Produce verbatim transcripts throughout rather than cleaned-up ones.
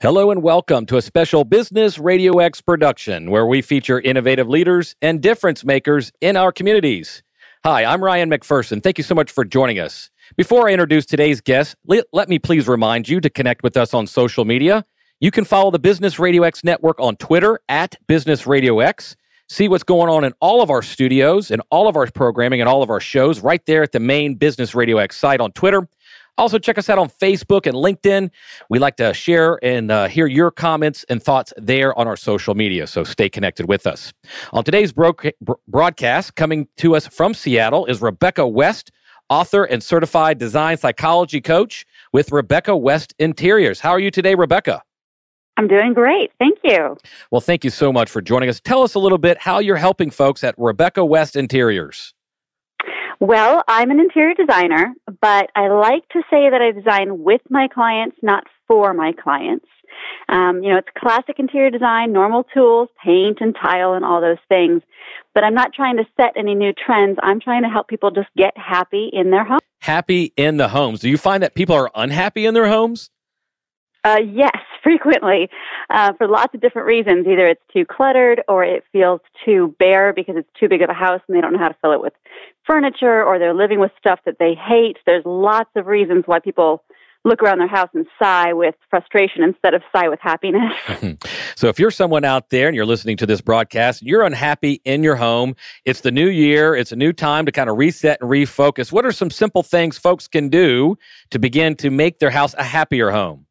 Hello and welcome to a special Business Radio X production where we feature innovative leaders and difference makers in our communities. Hi, I'm Ryan McPherson. Thank you so much for joining us. Before I introduce today's guest, let, let me please remind you to connect with us on social media. You can follow the Business Radio X network on Twitter at Business Radio X. See what's going on in all of our studios and all of our programming and all of our shows right there at the main Business Radio X site on Twitter. Also, check us out on Facebook and LinkedIn. We like to share and uh, hear your comments and thoughts there on our social media, so stay connected with us. On today's bro- broadcast, coming to us from Seattle is Rebecca West, author and certified design psychology coach with Rebecca West Interiors. How are you today, Rebecca? I'm doing great. Thank you. Well, thank you so much for joining us. Tell us a little bit how you're helping folks at Rebecca West Interiors. Well, I'm an interior designer, but I like to say that I design with my clients, not for my clients. Um, you know, it's classic interior design, normal tools, paint and tile and all those things. But I'm not trying to set any new trends. I'm trying to help people just get happy in their home. Happy in the homes. Do you find that people are unhappy in their homes? Uh, yes, frequently, uh, for lots of different reasons. Either it's too cluttered or it feels too bare because it's too big of a house and they don't know how to fill it with furniture, or they're living with stuff that they hate. There's lots of reasons why people look around their house and sigh with frustration instead of sigh with happiness. So if you're someone out there and you're listening to this broadcast, you're unhappy in your home, it's the new year, it's a new time to kind of reset and refocus. What are some simple things folks can do to begin to make their house a happier home?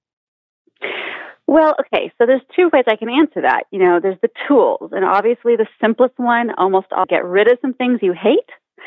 Well, okay, so there's two ways I can answer that. You know, there's the tools, and obviously the simplest one, almost all get rid of some things you hate,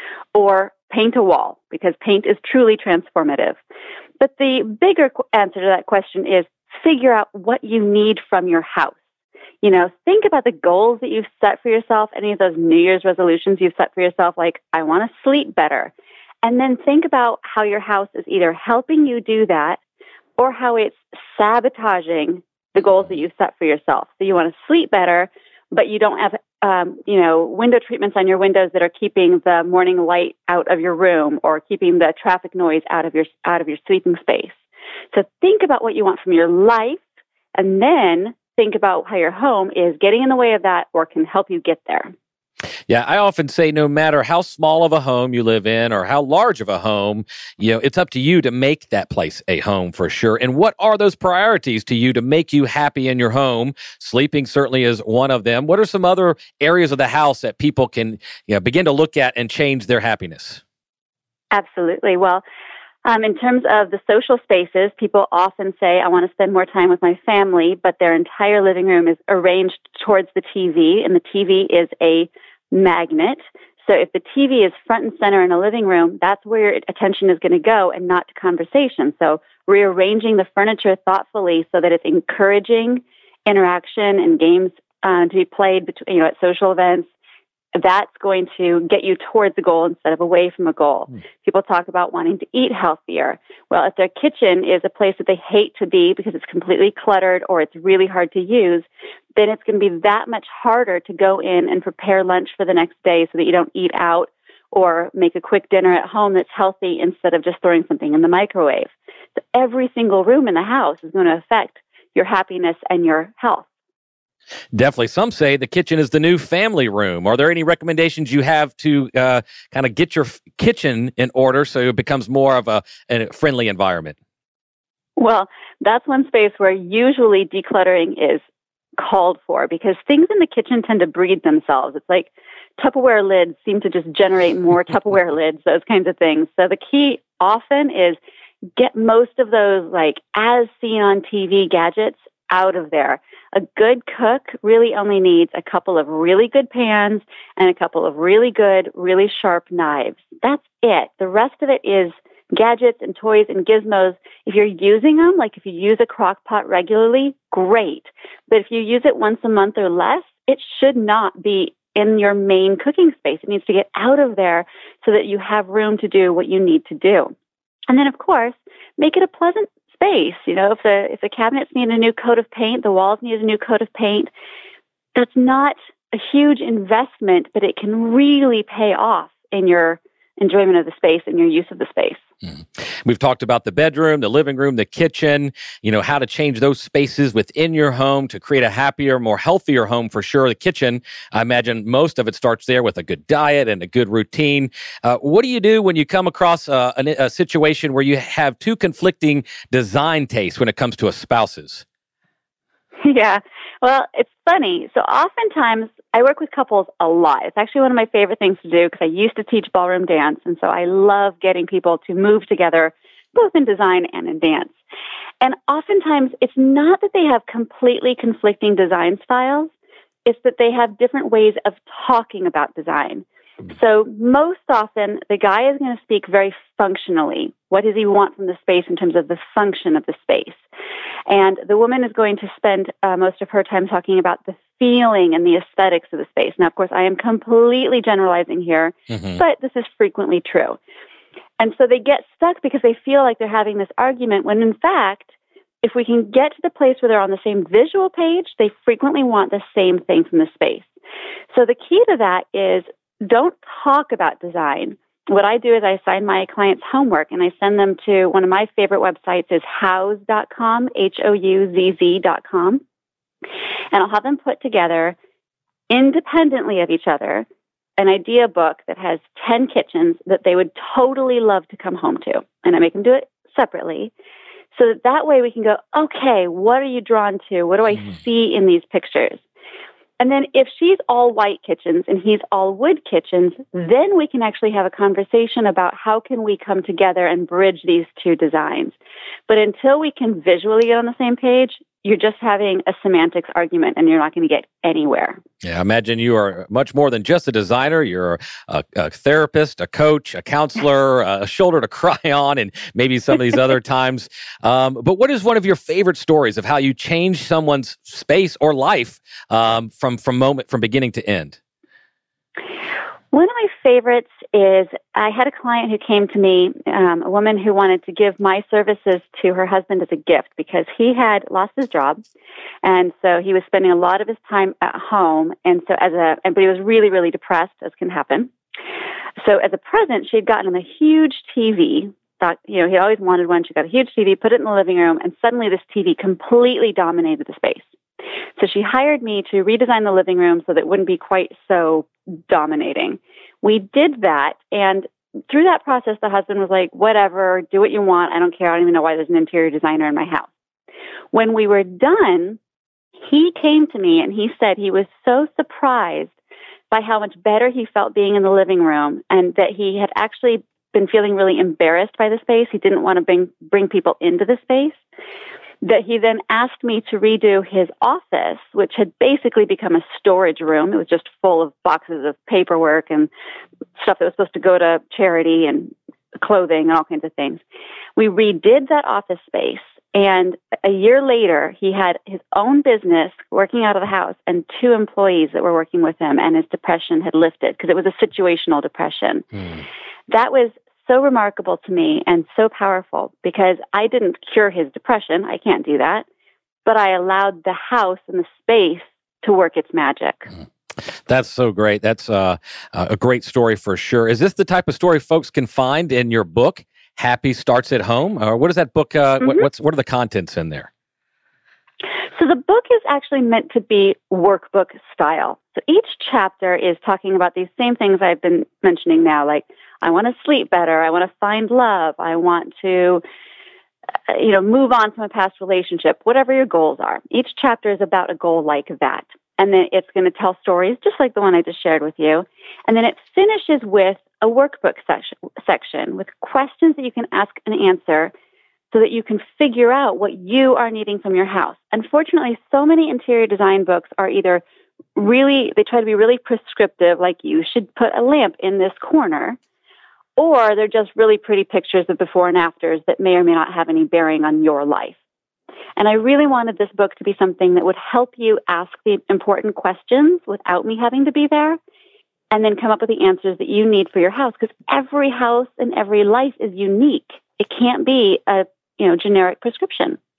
or paint a wall, because paint is truly transformative. But the bigger answer to that question is figure out what you need from your house. You know, think about the goals that you've set for yourself, any of those New Year's resolutions you've set for yourself, like, I want to sleep better. And then think about how your house is either helping you do that or how it's sabotaging the goals that you set for yourself. So you want to sleep better, but you don't have, um, you know, window treatments on your windows that are keeping the morning light out of your room or keeping the traffic noise out of your out of your sleeping space. So think about what you want from your life, and then think about how your home is getting in the way of that or can help you get there. Yeah, I often say no matter how small of a home you live in or how large of a home, you know, it's up to you to make that place a home for sure. And what are those priorities to you to make you happy in your home? Sleeping certainly is one of them. What are some other areas of the house that people can, you know, begin to look at and change their happiness? Absolutely. Well, Um, in terms of the social spaces, people often say, I want to spend more time with my family, but their entire living room is arranged towards the T V, and the T V is a magnet. So if the T V is front and center in a living room, that's where your attention is going to go and not to conversation. So rearranging the furniture thoughtfully so that it's encouraging interaction and games uh, to be played between, you know, at social events, that's going to get you towards the goal instead of away from a goal. Mm. People talk about wanting to eat healthier. Well, if their kitchen is a place that they hate to be because it's completely cluttered or it's really hard to use, then it's going to be that much harder to go in and prepare lunch for the next day so that you don't eat out or make a quick dinner at home that's healthy instead of just throwing something in the microwave. So every single room in the house is going to affect your happiness and your health. Definitely. Some say the kitchen is the new family room. Are there any recommendations you have to uh, kind of get your f- kitchen in order so it becomes more of a, a friendly environment? Well, that's one space where usually decluttering is called for because things in the kitchen tend to breed themselves. It's like Tupperware lids seem to just generate more Tupperware lids, those kinds of things. So the key often is get most of those like as seen on T V gadgets out of there. A good cook really only needs a couple of really good pans and a couple of really good, really sharp knives. That's it. The rest of it is gadgets and toys and gizmos. If you're using them, like if you use a crock pot regularly, great. But if you use it once a month or less, it should not be in your main cooking space. It needs to get out of there so that you have room to do what you need to do. And then, of course, make it a pleasant space. You know, if the if the cabinets need a new coat of paint, the walls need a new coat of paint, that's not a huge investment, but it can really pay off in your enjoyment of the space and your use of the space. Mm. We've talked about the bedroom, the living room, the kitchen, you know, how to change those spaces within your home to create a happier, more healthier home for sure. The kitchen, I imagine most of it starts there with a good diet and a good routine. Uh, what do you do when you come across a, a, a situation where you have two conflicting design tastes when it comes to a spouse's? Yeah. Well, it's funny. So oftentimes I work with couples a lot. It's actually one of my favorite things to do because I used to teach ballroom dance. And so I love getting people to move together, both in design and in dance. And oftentimes it's not that they have completely conflicting design styles. It's that they have different ways of talking about design. So most often, the guy is going to speak very functionally. What does he want from the space in terms of the function of the space? And the woman is going to spend uh, most of her time talking about the feeling and the aesthetics of the space. Now, of course, I am completely generalizing here, mm-hmm. but this is frequently true. And so they get stuck because they feel like they're having this argument when, in fact, if we can get to the place where they're on the same visual page, they frequently want the same thing from the space. So the key to that is don't talk about design. What I do is I assign my clients homework and I send them to one of my favorite websites is houzz dot com, H O U Z Z dot com. And I'll have them put together independently of each other an idea book that has ten kitchens that they would totally love to come home to. And I make them do it separately so that that way we can go, okay, what are you drawn to? What do I mm. see in these pictures? And then if she's all white kitchens and he's all wood kitchens, then we can actually have a conversation about how can we come together and bridge these two designs. But until we can visually get on the same page, you're just having a semantics argument and you're not going to get anywhere. Yeah, I imagine you are much more than just a designer. You're a, a therapist, a coach, a counselor, a shoulder to cry on, and maybe some of these other times. Um, but what is one of your favorite stories of how you changed someone's space or life um, from from moment from beginning to end? One of my favorites is I had a client who came to me, um, a woman who wanted to give my services to her husband as a gift because he had lost his job. And so he was spending a lot of his time at home. And so as a, but he was really, really depressed, as can happen. So as a present, she had gotten him a huge T V. Thought, you know, he always wanted one. She got a huge T V, put it in the living room, and suddenly this T V completely dominated the space. So she hired me to redesign the living room so that it wouldn't be quite so dominating. We did that, and through that process, the husband was like, whatever, do what you want. I don't care. I don't even know why there's an interior designer in my house. When we were done, he came to me and he said he was so surprised by how much better he felt being in the living room and that he had actually been feeling really embarrassed by the space. He didn't want to bring, bring people into the space. That he then asked me to redo his office, which had basically become a storage room. It was just full of boxes of paperwork and stuff that was supposed to go to charity and clothing and all kinds of things. We redid that office space, and a year later, he had his own business working out of the house and two employees that were working with him, and his depression had lifted because it was a situational depression. Mm. That was so remarkable to me and so powerful because I didn't cure his depression. I can't do that. But I allowed the house and the space to work its magic. That's so great. That's uh, a great story for sure. Is this the type of story folks can find in your book, Happy Starts at Home? Or what is that book? Uh, mm-hmm. what, what's, what are the contents in there? So the book is actually meant to be workbook style. So each chapter is talking about these same things I've been mentioning now, like I want to sleep better, I want to find love, I want to, uh, you know, move on from a past relationship, whatever your goals are. Each chapter is about a goal like that. And then it's going to tell stories just like the one I just shared with you. And then it finishes with a workbook section, section with questions that you can ask and answer so that you can figure out what you are needing from your house. Unfortunately, so many interior design books are either really, they try to be really prescriptive, like you should put a lamp in this corner, or they're just really pretty pictures of before and afters that may or may not have any bearing on your life. And I really wanted this book to be something that would help you ask the important questions without me having to be there, and then come up with the answers that you need for your house, because every house and every life is unique. It can't be a you know, generic prescription.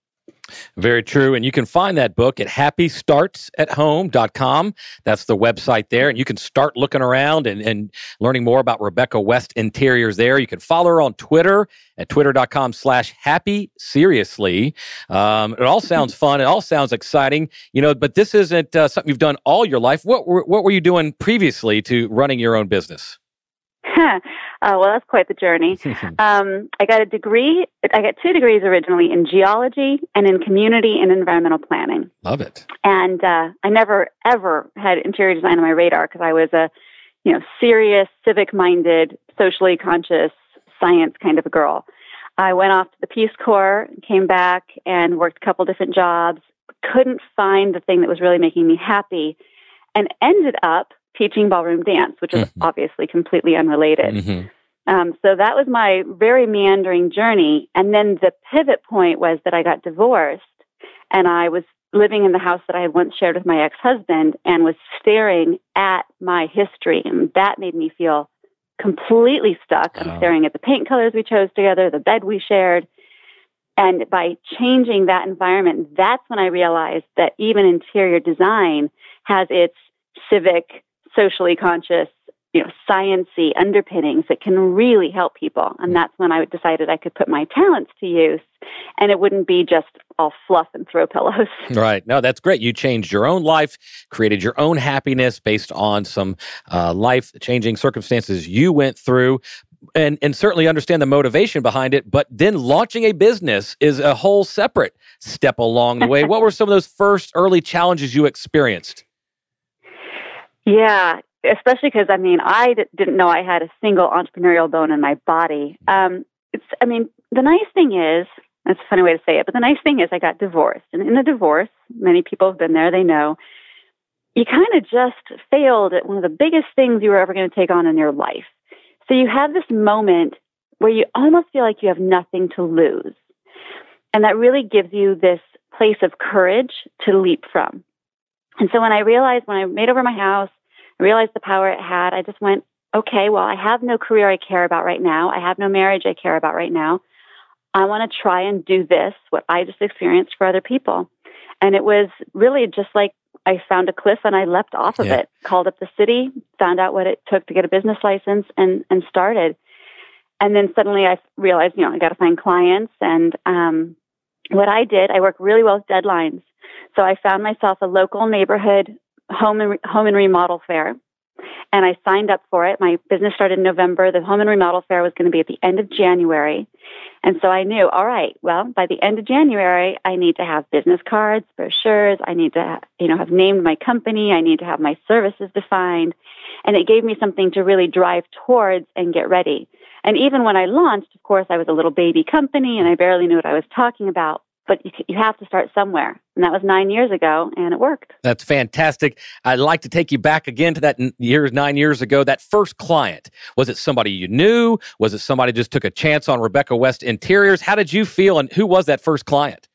Very true. And you can find that book at happy starts at home dot com. That's the website there. And you can start looking around and, and learning more about Rebecca West Interiors there. You can follow her on Twitter at twitter.com slash happy seriously. Um, it all sounds fun. It all sounds exciting, you know, but this isn't uh, something you've done all your life. What were, what were you doing previously to running your own business? uh, well, that's quite the journey. um, I got a degree. I got two degrees originally in geology and in community and environmental planning. Love it. And uh, I never, ever had interior design on my radar because I was a, you know, serious, civic-minded, socially conscious, science kind of a girl. I went off to the Peace Corps, came back and worked a couple different jobs, couldn't find the thing that was really making me happy, and ended up teaching ballroom dance, which is mm-hmm. obviously completely unrelated. Mm-hmm. Um, so that was my very meandering journey. And then the pivot point was that I got divorced and I was living in the house that I had once shared with my ex-husband and was staring at my history. And that made me feel completely stuck. I'm wow. staring at the paint colors we chose together, the bed we shared. And by changing that environment, that's when I realized that even interior design has its civic, socially conscious, you know, science-y underpinnings that can really help people. And that's when I decided I could put my talents to use and it wouldn't be just all fluff and throw pillows. Right. No, that's great. You changed your own life, created your own happiness based on some uh, life-changing circumstances you went through. And, and certainly understand the motivation behind it, but then launching a business is a whole separate step along the way. What were some of those first early challenges you experienced? Yeah, especially because, I mean, I d- didn't know I had a single entrepreneurial bone in my body. Um, it's, I mean, the nice thing is, that's a funny way to say it, but the nice thing is I got divorced. And in a divorce, many people have been there, they know, you kind of just failed at one of the biggest things you were ever going to take on in your life. So you have this moment where you almost feel like you have nothing to lose. And that really gives you this place of courage to leap from. And so when I realized, when I made over my house, I realized the power it had, I just went, okay, well, I have no career I care about right now. I have no marriage I care about right now. I want to try and do this, what I just experienced, for other people. And it was really just like I found a cliff and I leapt off of yeah. it, called up the city, found out what it took to get a business license, and, and started. And then suddenly I realized, you know, I got to find clients. And um, what I did, I work really well with deadlines. So I found myself a local neighborhood home and, home and remodel fair, and I signed up for it. My business started in November. The home and remodel fair was going to be at the end of January. And so I knew, all right, well, by the end of January, I need to have business cards, brochures. I need to, you know, have named my company. I need to have my services defined. And it gave me something to really drive towards and get ready. And even when I launched, of course, I was a little baby company and I barely knew what I was talking about. But you, you have to start somewhere. And that was nine years ago, and it worked. That's fantastic. I'd like to take you back again to that years, nine years ago, that first client. Was it somebody you knew? Was it somebody who just took a chance on Rebecca West Interiors? How did you feel, and who was that first client?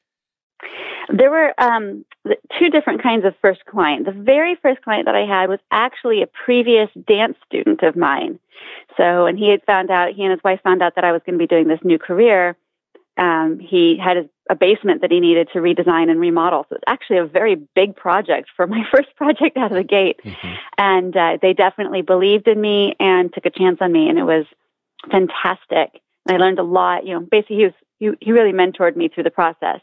There were um, two different kinds of first client. The very first client that I had was actually a previous dance student of mine. So, and he had found out, he and his wife found out that I was going to be doing this new career. Um, he had a, a basement that he needed to redesign and remodel. So it's actually a very big project for my first project out of the gate. Mm-hmm. And uh, they definitely believed in me and took a chance on me. And it was fantastic. And I learned a lot. You know, basically he was, he, he really mentored me through the process.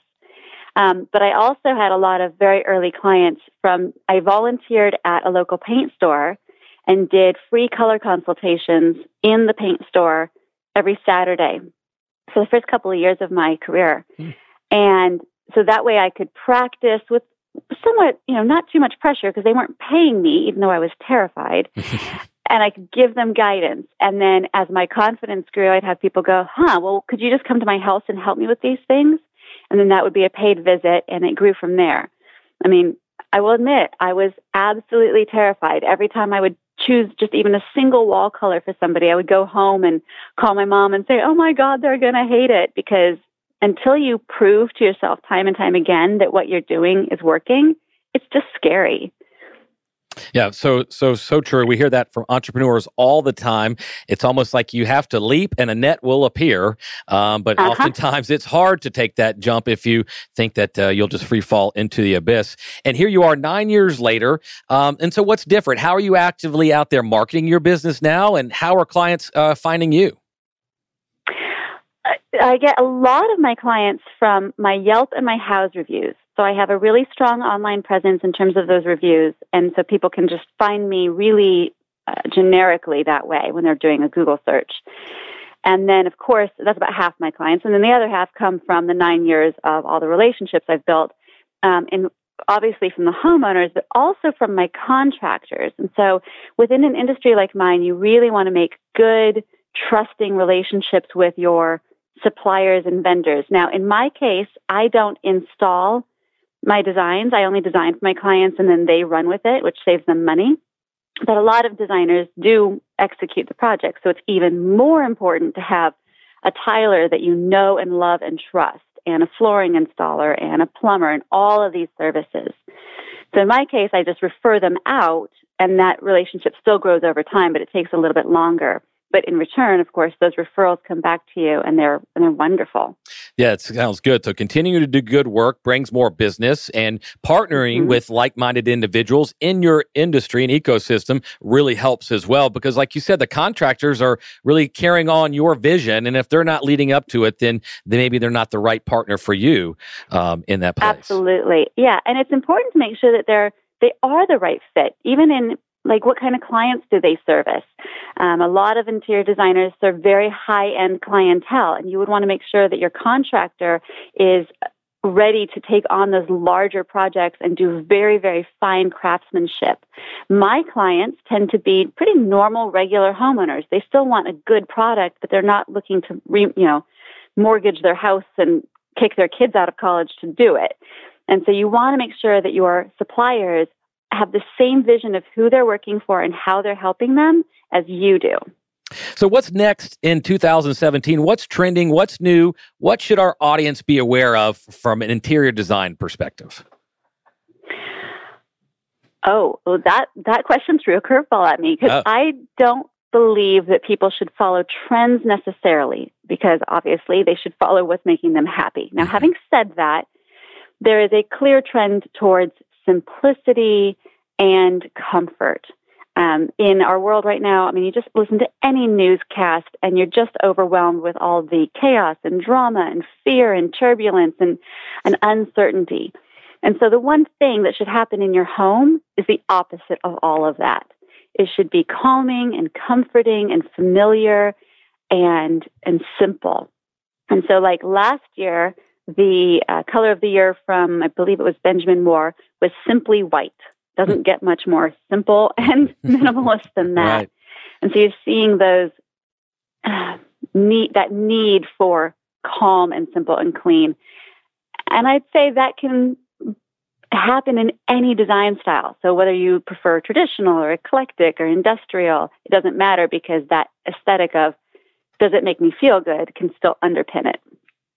Um, but I also had a lot of very early clients from, I volunteered at a local paint store and did free color consultations in the paint store every Saturday for the first couple of years of my career. Mm. And so that way I could practice with somewhat, you know, not too much pressure because they weren't paying me, even though I was terrified. And I could give them guidance. And then as my confidence grew, I'd have people go, huh, well, could you just come to my house and help me with these things? And then that would be a paid visit, and it grew from there. I mean, I will admit, I was absolutely terrified. Every time I would choose just even a single wall color for somebody, I would go home and call my mom and say, oh my God, they're going to hate it. Because until you prove to yourself time and time again that what you're doing is working, it's just scary. Yeah, so so so true. We hear that from entrepreneurs all the time. It's almost like you have to leap and a net will appear. Um, but Uh huh. oftentimes it's hard to take that jump if you think that uh, you'll just free fall into the abyss. And here you are nine years later. Um, and so what's different? How are you actively out there marketing your business now? And how are clients uh, finding you? I get a lot of my clients from my Yelp and my Houzz reviews. So I have a really strong online presence in terms of those reviews. And so people can just find me really uh, generically that way when they're doing a Google search. And then, of course, that's about half my clients. And then the other half come from the nine years of all the relationships I've built, um, and obviously from the homeowners, but also from my contractors. And so within an industry like mine, you really want to make good, trusting relationships with your suppliers and vendors. Now, in my case, I don't install my designs. I only design for my clients and then they run with it, which saves them money. But a lot of designers do execute the project. So it's even more important to have a tiler that you know and love and trust, and a flooring installer and a plumber and all of these services. So in my case, I just refer them out, and that relationship still grows over time, but it takes a little bit longer. But in return, of course, those referrals come back to you, and they're and they're wonderful. Yeah, it sounds good. So continuing to do good work brings more business, and partnering Mm-hmm. with like-minded individuals in your industry and ecosystem really helps as well. Because like you said, the contractors are really carrying on your vision. And if they're not leading up to it, then, then maybe they're not the right partner for you um, in that place. Absolutely. Yeah. And it's important to make sure that they're they are the right fit, even in like what kind of clients do they service? Um, a lot of interior designers serve very high-end clientele, and you would want to make sure that your contractor is ready to take on those larger projects and do very, very fine craftsmanship. My clients tend to be pretty normal, regular homeowners. They still want a good product, but they're not looking to, re, you know, mortgage their house and kick their kids out of college to do it. And so you want to make sure that your suppliers have the same vision of who they're working for and how they're helping them as you do. So what's next in two thousand seventeen? What's trending? What's new? What should our audience be aware of from an interior design perspective? Oh, well, that, that question threw a curveball at me, because Oh. I don't believe that people should follow trends necessarily, because obviously they should follow what's making them happy. Now, having said that, there is a clear trend towards simplicity and comfort. Um, in our world right now, I mean, you just listen to any newscast and you're just overwhelmed with all the chaos and drama and fear and turbulence and, and uncertainty. And so the one thing that should happen in your home is the opposite of all of that. It should be calming and comforting and familiar and, and simple. And so like last year, the uh, color of the year from, I believe it was Benjamin Moore, was simply white. Doesn't get much more simple and minimalist than that. Right. And so you're seeing those uh, need that need for calm and simple and clean. And I'd say that can happen in any design style. So whether you prefer traditional or eclectic or industrial, it doesn't matter, because that aesthetic of does it make me feel good can still underpin it.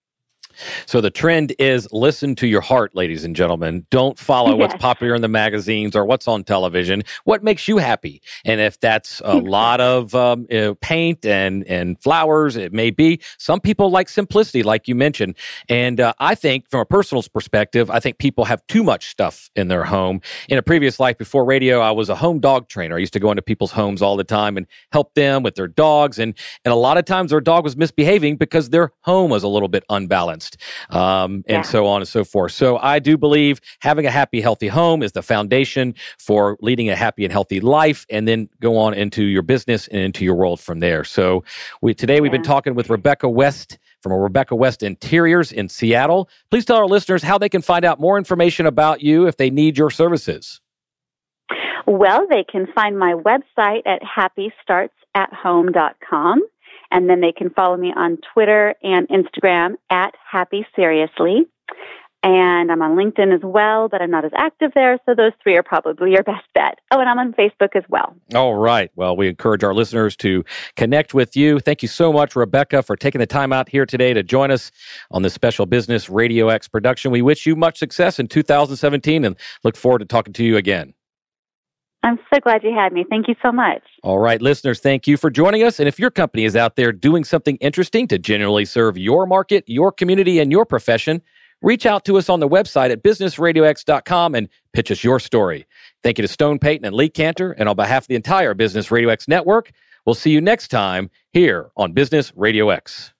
So the trend is listen to your heart, ladies and gentlemen. Don't follow yes. what's popular in the magazines or what's on television. What makes you happy? And if that's a lot of um, you know, paint and, and flowers, it may be. Some people like simplicity, like you mentioned. And uh, I think from a personal perspective, I think people have too much stuff in their home. In a previous life before radio, I was a home dog trainer. I used to go into people's homes all the time and help them with their dogs. And, and a lot of times their dog was misbehaving because their home was a little bit unbalanced. Um, and yeah. so on and so forth. So I do believe having a happy, healthy home is the foundation for leading a happy and healthy life, and then go on into your business and into your world from there. So we today we've yeah. been talking with Rebecca West from Rebecca West Interiors in Seattle. Please tell our listeners how they can find out more information about you if they need your services. Well, they can find my website at happy starts at home dot com. And then they can follow me on Twitter and Instagram at Happy Seriously. And I'm on LinkedIn as well, but I'm not as active there. So those three are probably your best bet. Oh, and I'm on Facebook as well. All right. Well, we encourage our listeners to connect with you. Thank you so much, Rebecca, for taking the time out here today to join us on this special Business Radio X production. We wish you much success in two thousand seventeen and look forward to talking to you again. I'm so glad you had me. Thank you so much. All right, listeners, thank you for joining us. And if your company is out there doing something interesting to genuinely serve your market, your community, and your profession, reach out to us on the website at business radio x dot com and pitch us your story. Thank you to Stone Payton and Lee Cantor. And on behalf of the entire Business Radio X network, we'll see you next time here on Business Radio X.